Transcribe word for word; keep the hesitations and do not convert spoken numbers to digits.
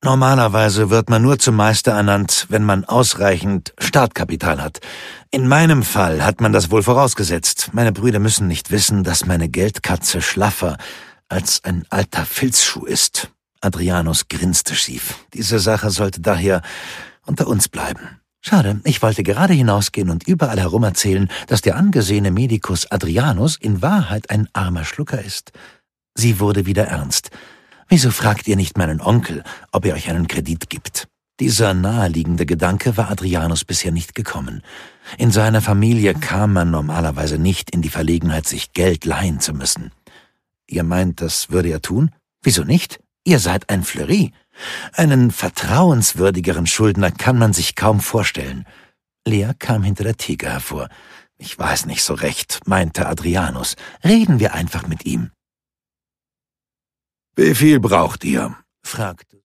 Normalerweise wird man nur zum Meister ernannt, wenn man ausreichend Startkapital hat. In meinem Fall hat man das wohl vorausgesetzt. Meine Brüder müssen nicht wissen, dass meine Geldkatze schlaffer als ein alter Filzschuh ist. Adrianus grinste schief. Diese Sache sollte daher unter uns bleiben. Schade, ich wollte gerade hinausgehen und überall herum erzählen, dass der angesehene Medikus Adrianus in Wahrheit ein armer Schlucker ist. Sie wurde wieder ernst. Wieso fragt ihr nicht meinen Onkel, ob er euch einen Kredit gibt? Dieser naheliegende Gedanke war Adrianus bisher nicht gekommen. In seiner Familie kam man normalerweise nicht in die Verlegenheit, sich Geld leihen zu müssen. Ihr meint, das würde er tun? Wieso nicht? Ihr seid ein Fleury. Einen vertrauenswürdigeren Schuldner kann man sich kaum vorstellen. Lea kam hinter der Theke hervor. Ich weiß nicht so recht, meinte Adrianus. Reden wir einfach mit ihm. »Wie viel braucht ihr?« fragte